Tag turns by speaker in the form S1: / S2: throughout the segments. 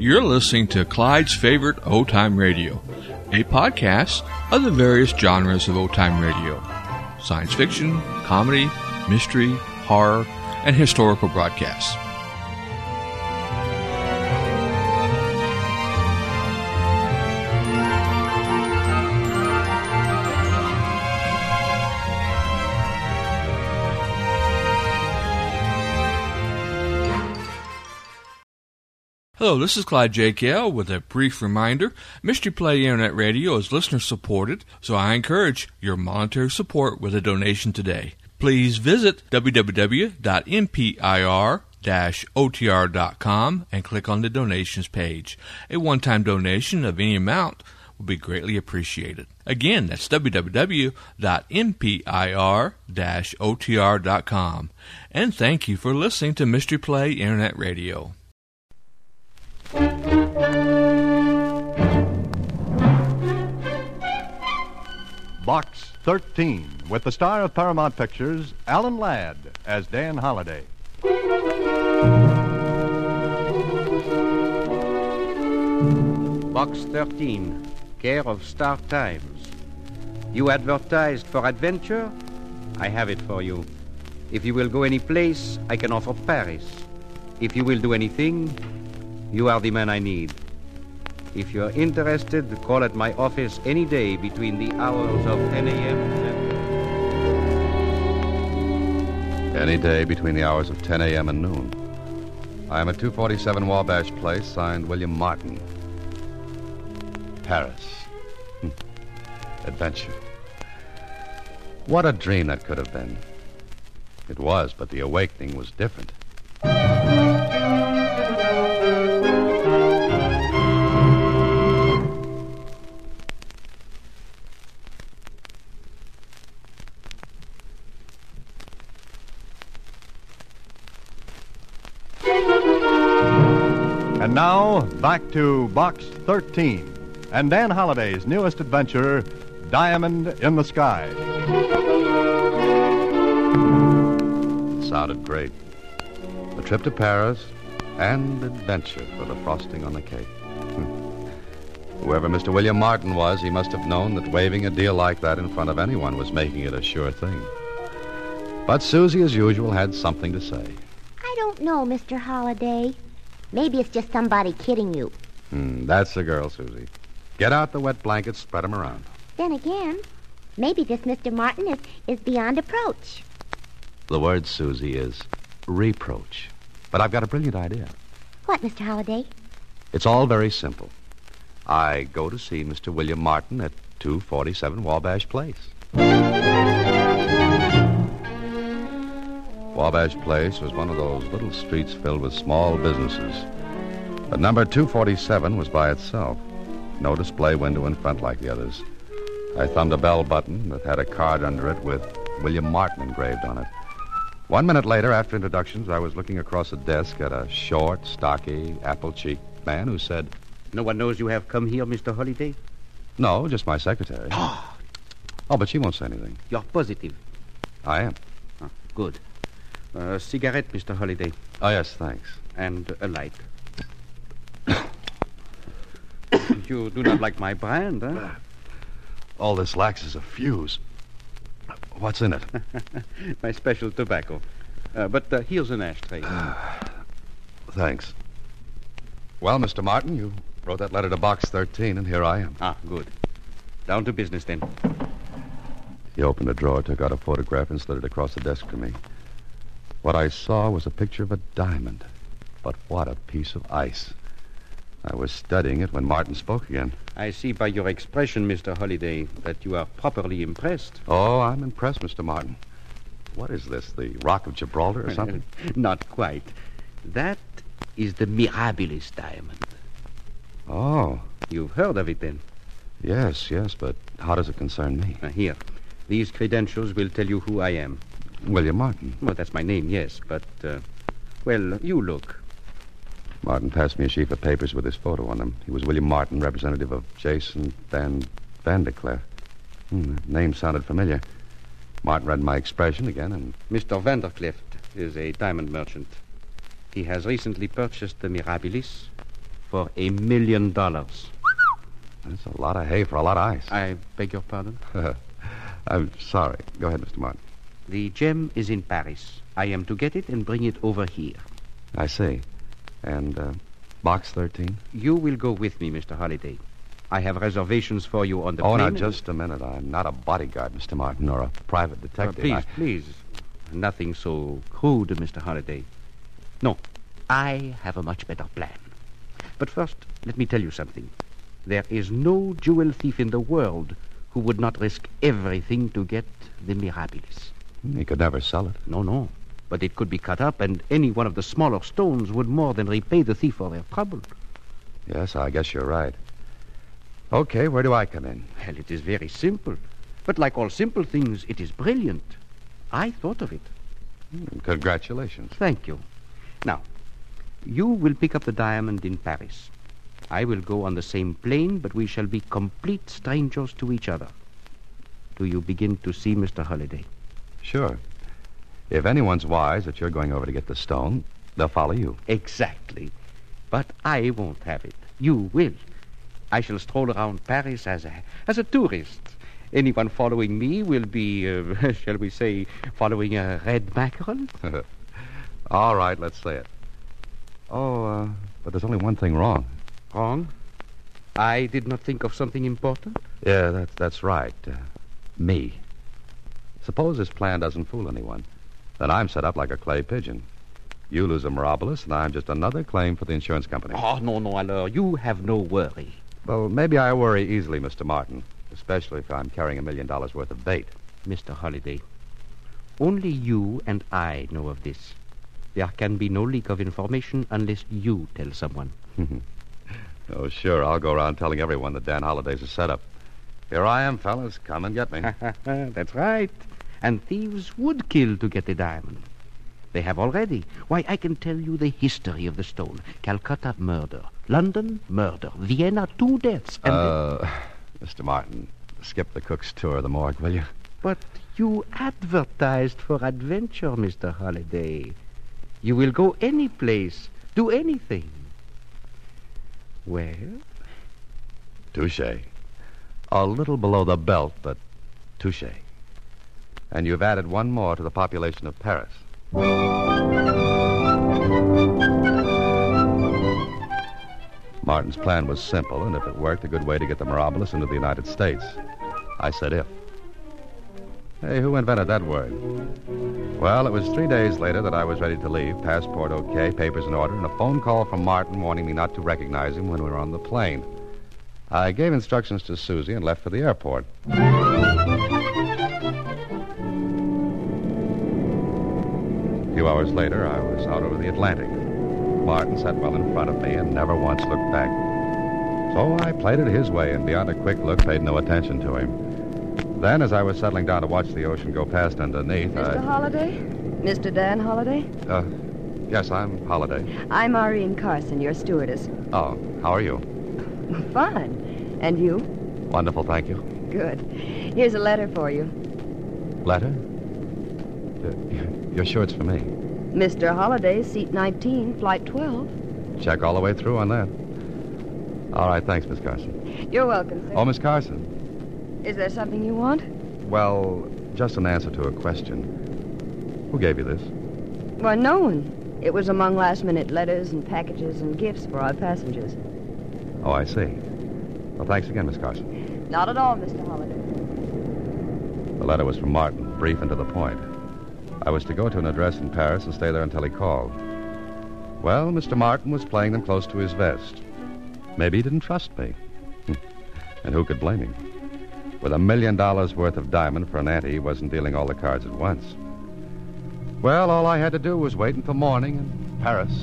S1: You're listening to Clyde's Favorite Old-Time Radio, a podcast of the various genres of old-time radio: science fiction, comedy, mystery, horror, and historical broadcasts. Hello, this is Clyde J. Kell with a brief reminder. Mystery Play Internet Radio is listener-supported, so I encourage your monetary support with a donation today. Please visit www.mpir-otr.com and click on the donations page. A one-time donation of any amount will be greatly appreciated. Again, that's www.mpir-otr.com. And thank you for listening to Mystery Play Internet Radio.
S2: Box 13, with the star of Paramount Pictures, Alan Ladd, as Dan Holliday.
S3: Box 13, care of Star Times. You advertised for adventure? I have it for you. If you will go any place, I can offer Paris. If you will do anything, you are the man I need. If you are interested, call at my office any day between the hours of 10 a.m. and...
S4: Any day between the hours of 10 a.m. and noon. I am at 247 Wabash Place, signed William Martin. Paris. Adventure. What a dream that could have been. It was, but the awakening was different.
S2: And now, back to Box 13 and Dan Holliday's newest adventure, Diamond in the Sky.
S4: It sounded great. A trip to Paris and adventure for the frosting on the cake. Whoever Mr. William Martin was, he must have known that waving a deal like that in front of anyone was making it a sure thing. But Susie, as usual, had something to say.
S5: I don't know, Mr. Holliday. Maybe it's just somebody kidding you.
S4: That's the girl, Susie. Get out the wet blankets, spread them around.
S5: Then again, maybe this Mr. Martin is beyond approach.
S4: The word, Susie, is reproach. But I've got a brilliant idea.
S5: What, Mr. Holliday?
S4: It's all very simple. I go to see Mr. William Martin at 247 Wabash Place. Wabash Place was one of those little streets filled with small businesses. But number 247 was by itself. No display window in front like the others. I thumbed a bell button that had a card under it with William Martin engraved on it. 1 minute later, after introductions, I was looking across a desk at a short, stocky, apple-cheeked man who said...
S3: No one knows you have come here, Mr. Holliday?
S4: No, just my secretary. Oh, but she won't say anything.
S3: You're positive?
S4: I am.
S3: Good. A cigarette, Mr. Holliday.
S4: Oh, yes, thanks.
S3: And a light. You do not like my brand, huh?
S4: All this lacks is a fuse. What's in it?
S3: My special tobacco. But here's an ashtray.
S4: Thanks. Well, Mr. Martin, you wrote that letter to Box 13, and here I am.
S3: Good. Down to business, then.
S4: He opened a drawer, took out a photograph, and slid it across the desk to me. What I saw was a picture of a diamond. But what a piece of ice. I was studying it when Martin spoke again.
S3: I see by your expression, Mr. Holliday, that you are properly impressed.
S4: Oh, I'm impressed, Mr. Martin. What is this, the Rock of Gibraltar or something?
S3: Not quite. That is the Mirabilis diamond.
S4: Oh.
S3: You've heard of it, then?
S4: Yes, but how does it concern me?
S3: Here. These credentials will tell you who I am.
S4: William Martin.
S3: Well, that's my name, yes, but, well, you look.
S4: Martin passed me a sheaf of papers with his photo on them. He was William Martin, representative of Jason Van de Cleef. The name sounded familiar. Martin read my expression again, and...
S3: Mr. Vanderclift is a diamond merchant. He has recently purchased the Mirabilis for $1 million.
S4: That's a lot of hay for a lot of ice.
S3: I beg your pardon?
S4: I'm sorry. Go ahead, Mr. Martin.
S3: The gem is in Paris. I am to get it and bring it over here.
S4: I see. And, box 13?
S3: You will go with me, Mr. Holliday. I have reservations for you on the
S4: Oh,
S3: plane.
S4: now, just a minute. I'm not a bodyguard, Mr. Martin, or a private detective.
S3: Please. Nothing so crude, Mr. Holliday. No, I have a much better plan. But first, let me tell you something. There is no jewel thief in the world who would not risk everything to get the Mirabilis.
S4: He could never sell it.
S3: No. But it could be cut up, and any one of the smaller stones would more than repay the thief for their trouble.
S4: Yes, I guess you're right. Okay, where do I come in?
S3: Well, it is very simple. But like all simple things, it is brilliant. I thought of it.
S4: Congratulations.
S3: Thank you. Now, you will pick up the diamond in Paris. I will go on the same plane, but we shall be complete strangers to each other. Do you begin to see, Mr. Holliday?
S4: Sure. If anyone's wise that you're going over to get the stone, they'll follow you.
S3: Exactly. But I won't have it. You will. I shall stroll around Paris as a tourist. Anyone following me will be, shall we say, following a red mackerel?
S4: All right, let's say it. Oh, but there's only one thing wrong.
S3: Wrong? I did not think of something important?
S4: Yeah, that's right. Me. Suppose this plan doesn't fool anyone. Then I'm set up like a clay pigeon. You lose a Mirabilis, and I'm just another claim for the insurance company.
S3: Oh, no, alors, you have no worry.
S4: Well, maybe I worry easily, Mr. Martin, especially if I'm carrying $1 million worth of bait.
S3: Mr. Holliday, only you and I know of this. There can be no leak of information unless you tell someone.
S4: Oh, sure, I'll go around telling everyone that Dan Holliday's a setup. Here I am, fellas. Come and get me.
S3: That's right. And thieves would kill to get the diamond. They have already. Why, I can tell you the history of the stone. Calcutta, murder. London, murder. Vienna, 2 deaths. And
S4: Mr. Martin, skip the cook's tour of the morgue, will you?
S3: But you advertised for adventure, Mr. Holliday. You will go any place, do anything. Well?
S4: Touché. A little below the belt, but touché. And you've added one more to the population of Paris. Martin's plan was simple, and if it worked, a good way to get the Mirabilis into the United States. I said if. Hey, who invented that word? Well, it was 3 days later that I was ready to leave, passport okay, papers in order, and a phone call from Martin warning me not to recognize him when we were on the plane. I gave instructions to Susie and left for the airport. A few hours later, I was out over the Atlantic. Martin sat well in front of me and never once looked back. So I played it his way and beyond a quick look paid no attention to him. Then, as I was settling down to watch the ocean go past underneath,
S6: Mr. Holliday? Mr. Dan Holliday?
S4: Yes, I'm Holliday.
S6: I'm Maureen Carson, your stewardess.
S4: Oh, how are you?
S6: Fine. And you?
S4: Wonderful, thank you.
S6: Good. Here's a letter for you.
S4: Letter? You're sure it's for me?
S6: Mr. Holliday, seat 19, flight 12.
S4: Check all the way through on that. All right, thanks, Miss Carson.
S6: You're welcome, sir.
S4: Oh, Miss Carson.
S6: Is there something you want?
S4: Well, just an answer to a question. Who gave you this?
S6: Well, no one. It was among last-minute letters and packages and gifts for our passengers.
S4: Oh, I see. Well, thanks again, Miss Carson.
S6: Not at all, Mr. Holliday.
S4: The letter was from Martin, brief and to the point. I was to go to an address in Paris and stay there until he called. Well, Mr. Martin was playing them close to his vest. Maybe he didn't trust me. And who could blame him? With $1 million worth of diamond for an ante, he wasn't dealing all the cards at once. Well, all I had to do was wait until morning in Paris.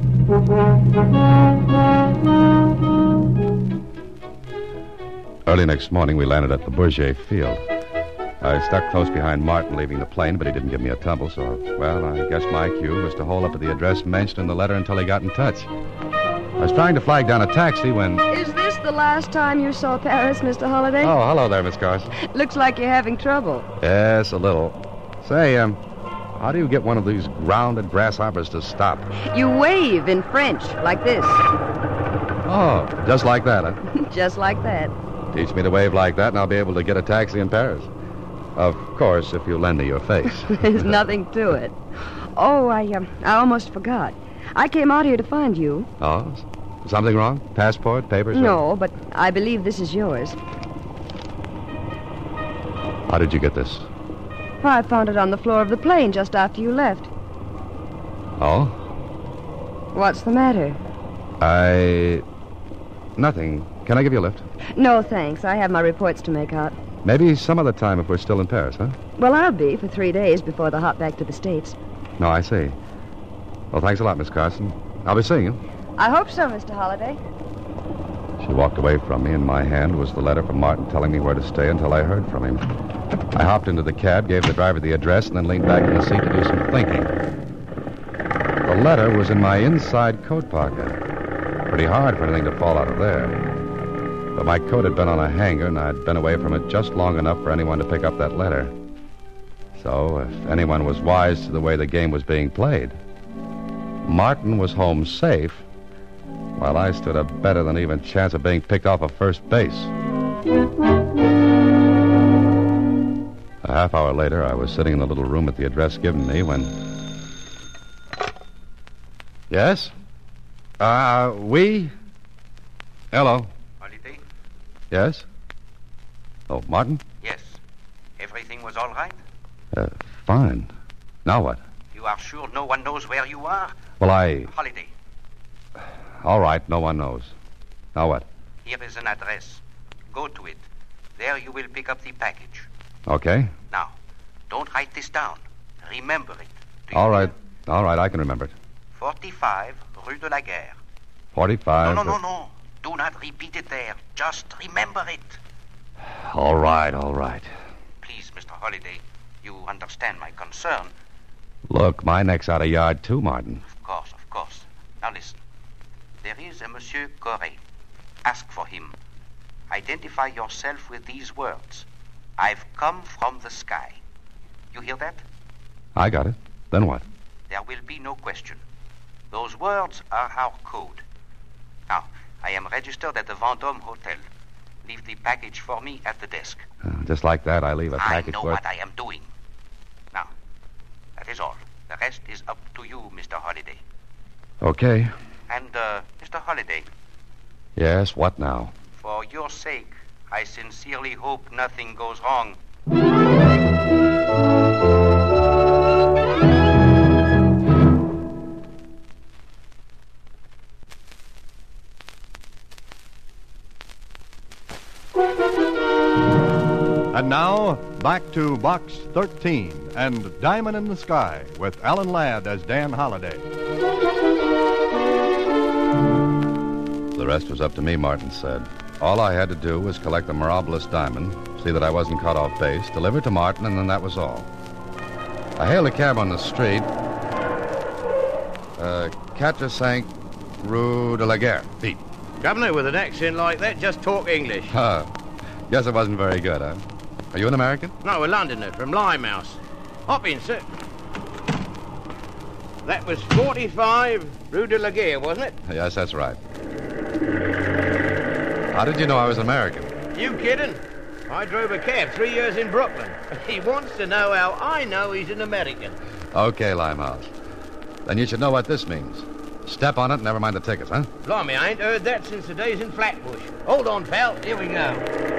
S4: Early next morning, we landed at the Bourget Field. I stuck close behind Martin leaving the plane, but he didn't give me a tumble, so, well, I guess my cue was to hold up at the address mentioned in the letter until he got in touch. I was trying to flag down a taxi when...
S6: Is this the last time you saw Paris, Mr. Holliday?
S4: Oh, hello there, Miss Carson.
S6: Looks like you're having trouble.
S4: Yes, a little. Say, how do you get one of these grounded grasshoppers to stop?
S6: You wave in French, like this.
S4: Oh, just like that, huh?
S6: Just like that.
S4: Teach me to wave like that, and I'll be able to get a taxi in Paris. Of course, if you lend me your face.
S6: There's nothing to it. Oh, I almost forgot. I came out here to find you.
S4: Oh? Something wrong? Passport, papers?
S6: No, but I believe this is yours.
S4: How did you get this?
S6: I found it on the floor of the plane just after you left.
S4: Oh?
S6: What's the matter?
S4: Nothing. Can I give you a lift?
S6: No, thanks. I have my reports to make out.
S4: Maybe some other time if we're still in Paris, huh?
S6: Well, I'll be for 3 days before the hop back to the States.
S4: No, I see. Well, thanks a lot, Miss Carson. I'll be seeing you.
S6: I hope so, Mr. Holliday.
S4: She walked away from me. In my hand was the letter from Martin telling me where to stay until I heard from him. I hopped into the cab, gave the driver the address, and then leaned back in the seat to do some thinking. The letter was in my inside coat pocket. Pretty hard for anything to fall out of there. But my coat had been on a hanger, and I'd been away from it just long enough for anyone to pick up that letter. So, if anyone was wise to the way the game was being played, Martin was home safe, while I stood a better than even chance of being picked off of first base. A half hour later, I was sitting in the little room at the address given me when... Yes? We? Hello.
S3: Holiday?
S4: Yes? Oh, Martin?
S3: Yes. Everything was all right?
S4: Fine. Now what?
S3: You are sure no one knows where you are?
S4: Well,
S3: Holiday.
S4: All right, no one knows. Now what?
S3: Here is an address. Go to it. There you will pick up the package.
S4: Okay.
S3: Now, don't write this down. Remember it. Do you
S4: All right.
S3: hear?
S4: All right, I can remember it.
S3: 45 Rue de la Guerre.
S4: 45...
S3: No. Do not repeat it there. Just remember it.
S4: All right.
S3: Please, Mr. Holliday, you understand my concern.
S4: Look, my neck's out of yard, too, Martin.
S3: Of course. Now listen. There is a Monsieur Corray. Ask for him. Identify yourself with these words. I've come from the sky. You hear that?
S4: I got it. Then what?
S3: There will be no question. Those words are our code. Now, I am registered at the Vendôme Hotel. Leave the package for me at the desk.
S4: Just like that, I leave a package
S3: I know
S4: for...
S3: what I am doing. Now, that is all. The rest is up to you, Mr. Holliday.
S4: Okay.
S3: And, Mr. Holliday,
S4: Yes, what now?
S3: for your sake, I sincerely hope nothing goes wrong.
S2: And now, back to Box 13 and Diamond in the Sky with Alan Ladd as Dan Holliday.
S4: The rest was up to me, Martin said. All I had to do was collect the Mirabilis diamond, see that I wasn't caught off base, deliver it to Martin, and then that was all. I hailed a cab on the street. 4-5 Rue de la Guerre. Pete.
S7: Governor, with an accent like that, just talk English.
S4: Guess it wasn't very good, huh? Are you an American?
S7: No, a Londoner from Limehouse. Hop in, sir. That was 45 Rue de la Guerre, wasn't it?
S4: Yes, that's right. How did you know I was American?
S7: You kidding? I drove a cab 3 years in Brooklyn. He wants to know how I know he's an American.
S4: Okay, Limehouse. Then you should know what this means. Step on it, never mind the tickets, huh?
S7: Blimey, I ain't heard that since the days in Flatbush. Hold on, pal. Here we go.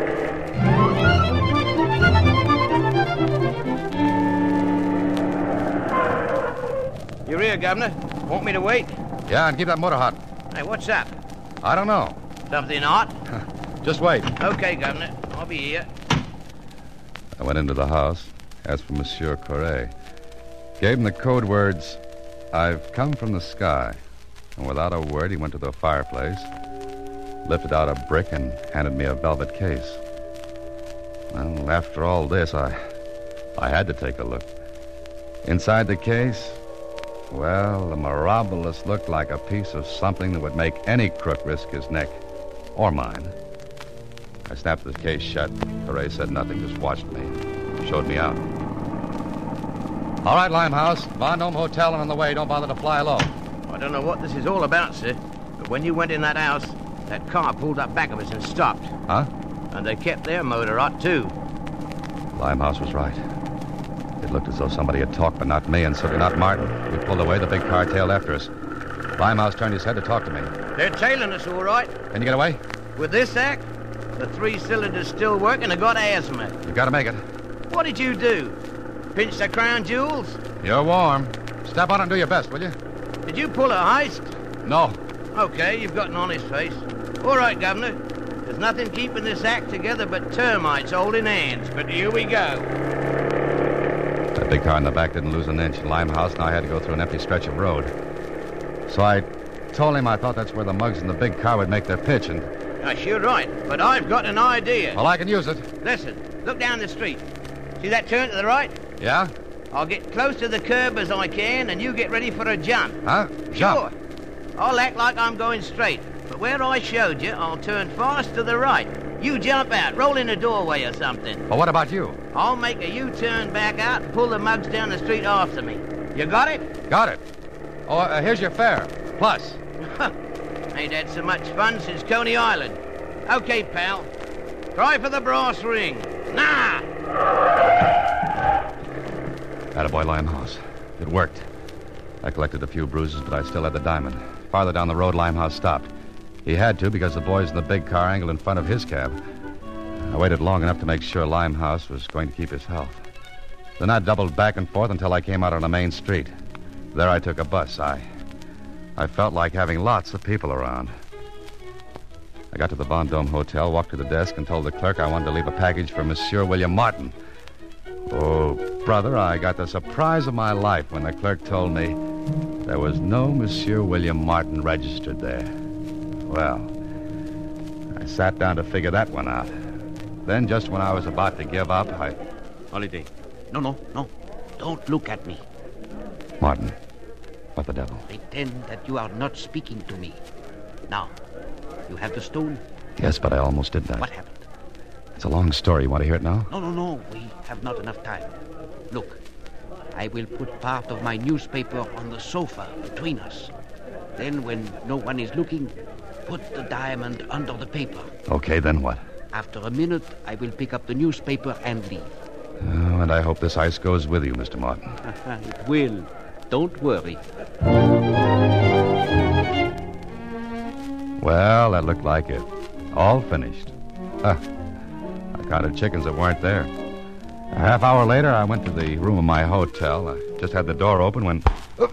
S7: You're here, Governor. Want me to wait?
S4: Yeah, and keep that motor hot.
S7: Hey, what's up?
S4: I don't know.
S7: Something hot?
S4: Just wait.
S7: Okay, Governor. I'll be here.
S4: I went into the house, asked for Monsieur Corray. Gave him the code words, I've come from the sky. And without a word, he went to the fireplace, lifted out a brick, and handed me a velvet case. Well, after all this, I had to take a look. Inside the case, well, the Mirabilis looked like a piece of something that would make any crook risk his neck. Or mine. I snapped the case shut. Corray said nothing, just watched me. Showed me out. All right, Limehouse. Vendôme Hotel and on the way. Don't bother to fly low.
S7: I don't know what this is all about, sir, but when you went in that house, That car pulled up back of us and stopped.
S4: Huh?
S7: And they kept their motor hot, too.
S4: Limehouse was right. It looked as though somebody had talked, but not me, and certainly not Martin. We pulled away, the big car tailed after us. Limehouse turned his head to talk to me.
S7: They're tailing us, all right.
S4: Can you get away?
S7: With this act, the 3 cylinders still work and I got asthma.
S4: You gotta make it.
S7: What did you do? Pinch the crown jewels?
S4: You're warm. Step on it and do your best, will you?
S7: Did you pull a heist?
S4: No.
S7: Okay, you've got an honest face. All right, Governor. There's nothing keeping this act together but termites holding hands. But here we go.
S4: That big car in the back didn't lose an inch. Limehouse and I had to go through an empty stretch of road. So I told him I thought that's where the mugs in the big car would make their pitch, and...
S7: Gosh, you're right, but I've got an idea.
S4: Well, I can use it.
S7: Listen, look down the street. See that turn to the right?
S4: Yeah?
S7: I'll get close to the curb as I can, and you get ready for a jump.
S4: Huh? Jump?
S7: Sure. I'll act like I'm going straight, but where I showed you, I'll turn fast to the right. You jump out, roll in a doorway or something.
S4: Well, what about you?
S7: I'll make a U-turn back out and pull the mugs down the street after me. You got it?
S4: Got it. Oh, here's your fare. Plus.
S7: Ain't had so much fun since Coney Island. Okay, pal. Try for the brass ring. Nah!
S4: Attaboy, Limehouse. It worked. I collected a few bruises, but I still had the diamond. Farther down the road, Limehouse stopped. He had to because the boys in the big car angled in front of his cab. I waited long enough to make sure Limehouse was going to keep his health. Then I doubled back and forth until I came out on a main street. There I took a bus. I felt like having lots of people around. I got to the Vendôme Hotel, walked to the desk, and told the clerk I wanted to leave a package for Monsieur William Martin. Oh, brother, I got the surprise of my life when the clerk told me there was no Monsieur William Martin registered there. Well, I sat down to figure that one out. Then, just when I was about to give up,
S8: Holiday. No. Don't look at me.
S4: Martin, what the devil?
S8: Pretend that you are not speaking to me. Now, you have the stone?
S4: Yes, but I almost did that.
S8: What happened?
S4: It's a long story. You want to hear it now?
S8: No. We have not enough time. Look, I will put part of my newspaper on the sofa between us. Then, when no one is looking, put the diamond under the paper.
S4: Okay, then what?
S8: After a minute, I will pick up the newspaper and leave.
S4: Oh, and I hope this ice goes with you, Mr. Martin.
S8: It will. Don't worry.
S4: Well, that looked like it. All finished. I counted chickens that weren't there. A half hour later, I went to the room of my hotel. I just had the door open when...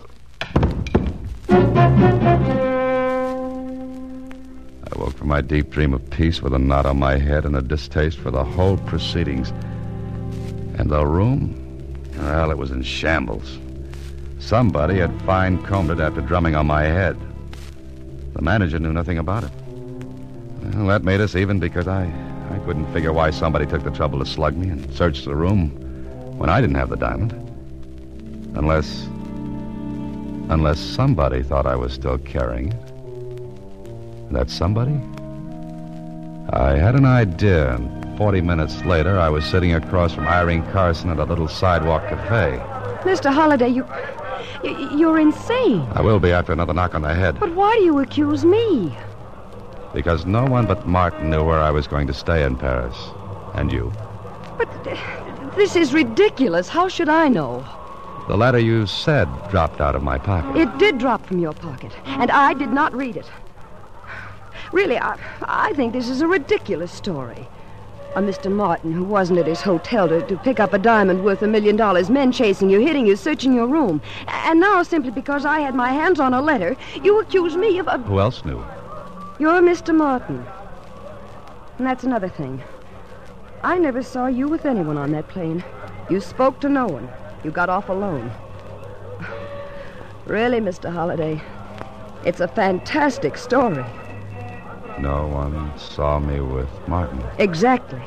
S4: I woke from my deep dream of peace with a knot on my head and a distaste for the whole proceedings. And the room? Well, it was in shambles. Somebody had fine-combed it after drumming on my head. The manager knew nothing about it. Well, that made us even because I couldn't figure why somebody took the trouble to slug me and search the room when I didn't have the diamond. Unless somebody thought I was still carrying it. That somebody? I had an idea, and 40 minutes later, I was sitting across from Irene Carson at a little sidewalk cafe.
S6: Mr. Holliday, you're insane.
S4: I will be after another knock on the head.
S6: But why do you accuse me?
S4: Because no one but Martin knew where I was going to stay in Paris. And you.
S6: But this is ridiculous. How should I know?
S4: The letter you said dropped out of my pocket.
S6: It did drop from your pocket, and I did not read it. Really, I think this is a ridiculous story. A Mr. Martin who wasn't at his hotel to pick up a diamond worth $1 million, men chasing you, hitting you, searching your room. And now, simply because I had my hands on a letter, you accuse me of...
S4: Who else knew?
S6: You're Mr. Martin. And that's another thing. I never saw you with anyone on that plane. You spoke to no one. You got off alone. Really, Mr. Holliday, it's a fantastic story.
S4: No one saw me with Martin.
S6: Exactly.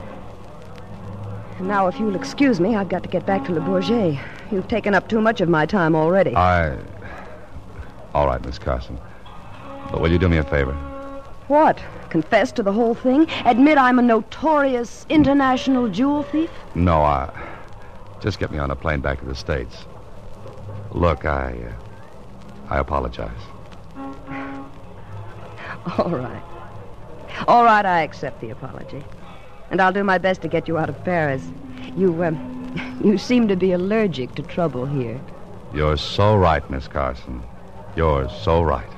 S6: And now, if you'll excuse me, I've got to get back to Le Bourget. You've taken up too much of my time already.
S4: All right, Miss Carson. But will you do me a favor?
S6: What? Confess to the whole thing? Admit I'm a notorious international jewel thief?
S4: No, just get me on a plane back to the States. Look, I apologize.
S6: All right. All right, I accept the apology. And I'll do my best to get you out of Paris. You seem to be allergic to trouble here.
S4: You're so right, Miss Carson. You're so right.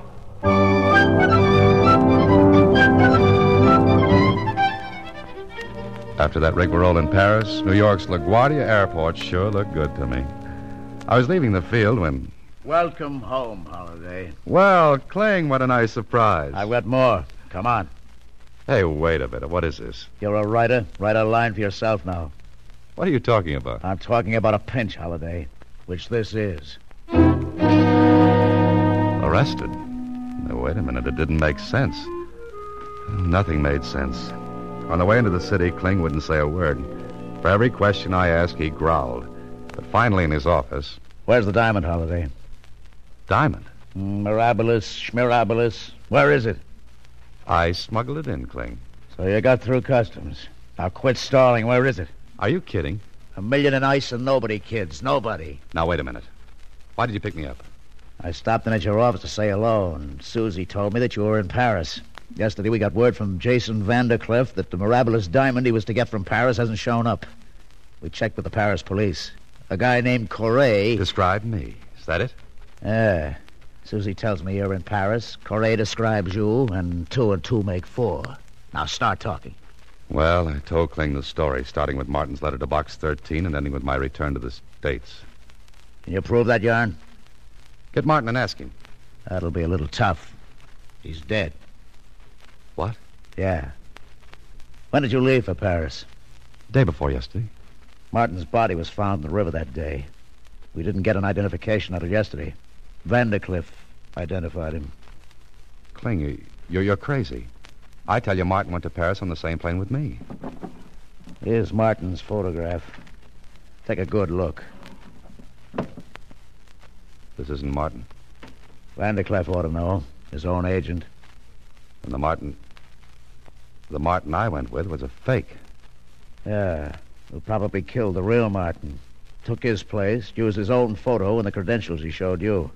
S4: After that rigmarole in Paris, New York's LaGuardia Airport sure looked good to me. I was leaving the field when...
S9: Welcome home, Holiday.
S4: Well, Kling, what a nice surprise.
S9: I've got more. Come on.
S4: Hey, wait a minute. What is this?
S9: You're a writer. Write a line for yourself now.
S4: What are you talking about?
S9: I'm talking about a pinch, Holiday, which this is.
S4: Arrested? Now, wait a minute. It didn't make sense. Nothing made sense. On the way into the city, Kling wouldn't say a word. For every question I asked, he growled. But finally, in his office...
S9: Where's the diamond, Holiday?
S4: Diamond?
S9: Mirabilis, schmirabilis. Where is it?
S4: I smuggled it in, Kling.
S9: So you got through customs. Now quit stalling. Where is it?
S4: Are you kidding?
S9: $1 million in ice and nobody, kids. Nobody.
S4: Now, wait a minute. Why did you pick me up?
S9: I stopped in at your office to say hello, and Susie told me that you were in Paris. Yesterday we got word from Jason Vandercliff that the Mirabilis diamond he was to get from Paris hasn't shown up. We checked with the Paris police. A guy named Corray...
S4: Describe me. Is that it?
S9: Yeah. Susie tells me you're in Paris. Corray describes you, and 2 and 2 make 4. Now start talking.
S4: Well, I told Kling the story, starting with Martin's letter to Box 13 and ending with my return to the States.
S9: Can you prove that yarn?
S4: Get Martin and ask him.
S9: That'll be a little tough. He's dead.
S4: What?
S9: Yeah. When did you leave for Paris?
S4: Day before yesterday.
S9: Martin's body was found in the river that day. We didn't get an identification until yesterday. Vandercliff identified him.
S4: Kling, you're crazy. I tell you, Martin went to Paris on the same plane with me.
S9: Here's Martin's photograph. Take a good look.
S4: This isn't Martin.
S9: Vandercliff ought to know. His own agent.
S4: And the Martin I went with was a fake.
S9: Yeah. Who probably killed the real Martin. Took his place, used his own photo and the credentials he showed you.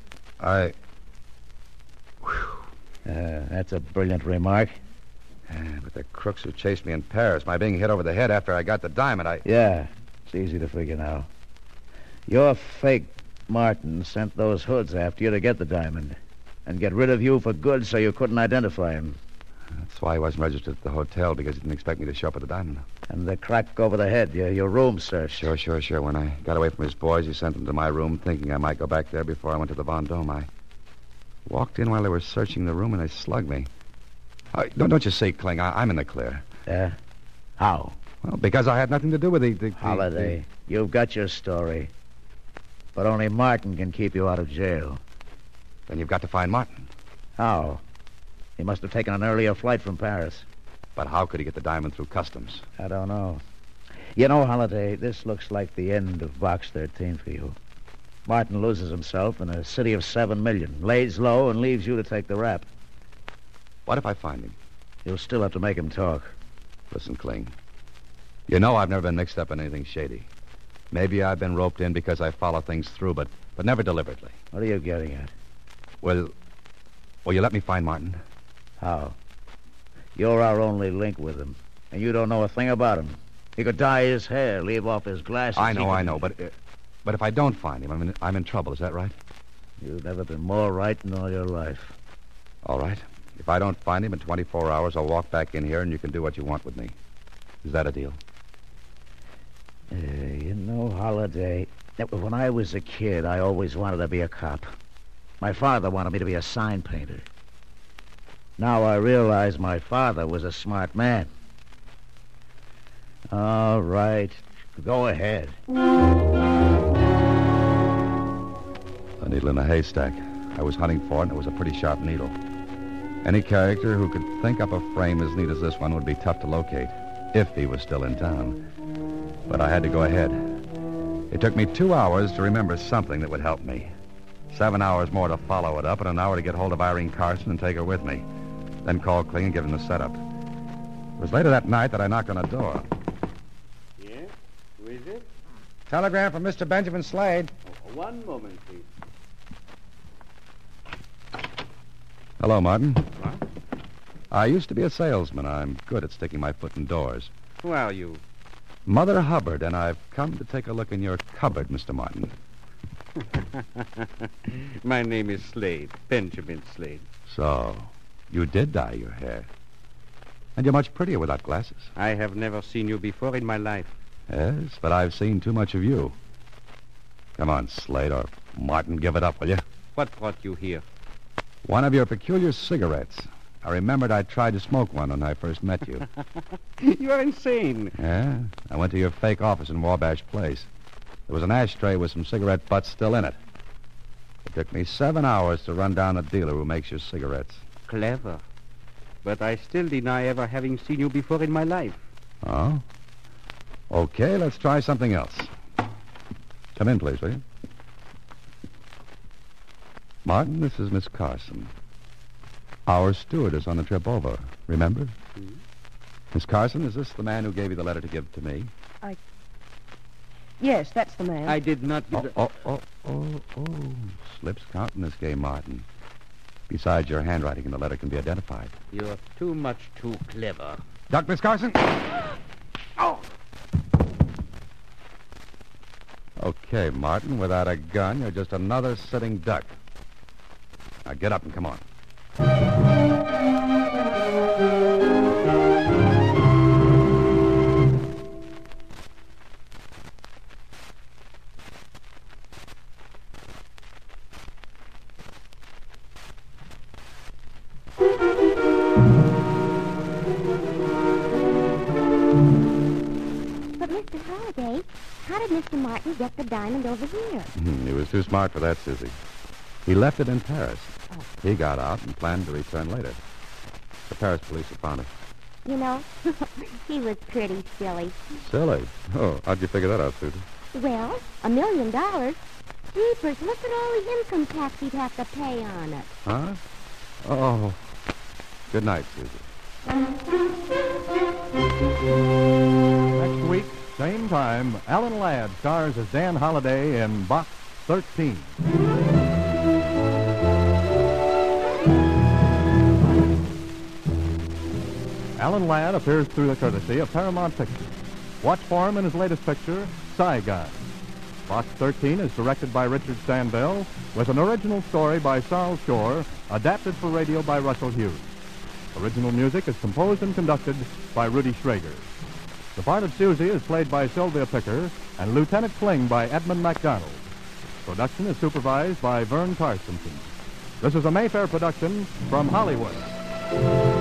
S9: That's a brilliant remark.
S4: But the crooks who chased me in Paris, my being hit over the head after I got the diamond,
S9: Yeah, it's easy to figure now. Your fake Martin sent those hoods after you to get the diamond and get rid of you for good so you couldn't identify him.
S4: That's why he wasn't registered at the hotel, because he didn't expect me to show up at the diamond.
S9: And the crack over the head, your room searched.
S4: Sure. When I got away from his boys, he sent them to my room, thinking I might go back there before I went to the Vendôme. I walked in while they were searching the room, and they slugged me. Don't you see, Kling, I'm in the clear.
S9: Yeah? How?
S4: Well, because I had nothing to do with the
S9: Holiday, you've got your story. But only Martin can keep you out of jail.
S4: Then you've got to find Martin.
S9: How? He must have taken an earlier flight from Paris.
S4: But how could he get the diamond through customs?
S9: I don't know. You know, Holiday, this looks like the end of Box 13 for you. Martin loses himself in a city of 7 million, lays low, and leaves you to take the rap.
S4: What if I find him?
S9: You'll still have to make him talk.
S4: Listen, Kling. You know I've never been mixed up in anything shady. Maybe I've been roped in because I follow things through, but never deliberately.
S9: What are you getting at?
S4: Well, will you let me find Martin?
S9: How? You're our only link with him, and you don't know a thing about him. He could dye his hair, leave off his glasses.
S4: I know, but if I don't find him, I'm in trouble. Is that right?
S9: You've never been more right in all your life.
S4: All right. If I don't find him in 24 hours, I'll walk back in here, and you can do what you want with me. Is that a deal?
S9: You know, Holiday, when I was a kid, I always wanted to be a cop. My father wanted me to be a sign painter. Now I realize my father was a smart man. All right. Go ahead.
S4: A needle in a haystack. I was hunting for it, and it was a pretty sharp needle. Any character who could think up a frame as neat as this one would be tough to locate, if he was still in town. But I had to go ahead. It took me 2 hours to remember something that would help me. 7 hours more to follow it up, and an hour to get hold of Irene Carson and take her with me. Then call Kling and give him the setup. It was later that night that I knocked on a door.
S10: Yes? Who is it?
S11: Telegram from Mr. Benjamin Slade.
S10: Oh, one moment, please.
S4: Hello, Martin.
S10: What?
S4: I used to be a salesman. I'm good at sticking my foot in doors.
S3: Who are you?
S4: Mother Hubbard, and I've come to take a look in your cupboard, Mr. Martin.
S3: My name is Slade, Benjamin Slade.
S4: So, you did dye your hair. And you're much prettier without glasses.
S3: I have never seen you before in my life.
S4: Yes, but I've seen too much of you. Come on, Slade, or Martin, give it up, will you?
S3: What brought you here?
S4: One of your peculiar cigarettes. I remembered I tried to smoke one when I first met you.
S3: You are insane.
S4: Yeah? I went to your fake office in Wabash Place. There was an ashtray with some cigarette butts still in it. It took me 7 hours to run down the dealer who makes your cigarettes.
S3: Clever. But I still deny ever having seen you before in my life.
S4: Oh? Okay, let's try something else. Come in, please, will you? Martin, this is Miss Carson. Our stewardess on the trip over, remember? Mm-hmm. Miss Carson, is this the man who gave you the letter to give to me?
S6: Yes, that's the man.
S3: I did not...
S4: Oh. Slips count in this game, Martin. Besides, your handwriting in the letter can be identified.
S3: You're too clever.
S4: Duck, Miss Carson.
S3: Oh!
S4: Okay, Martin, without a gun, you're just another sitting duck. Now get up and come on.
S5: But, Mr. Holliday, how did Mr. Martin get the diamond over here?
S4: He was too smart for that, Susie. He left it in Paris. Oh. He got out and planned to return later. The Paris police have found it.
S5: You know, he was pretty silly.
S4: Silly? Oh, how'd you figure that out, Susie?
S5: Well, $1 million. Jeepers, look at all the income tax he'd have to pay on it.
S4: Huh? Oh. Good night, Susie.
S2: Next week, same time, Alan Ladd stars as Dan Holliday in Box 13. Alan Ladd appears through the courtesy of Paramount Pictures. Watch for him in his latest picture, Saigon. Box 13 is directed by Richard Stanbell, with an original story by Sal Shore, adapted for radio by Russell Hughes. Original music is composed and conducted by Rudy Schrager. The part of Susie is played by Sylvia Picker, and Lieutenant Kling by Edmund MacDonald. Production is supervised by Vern Carstensen. This is a Mayfair production from Hollywood.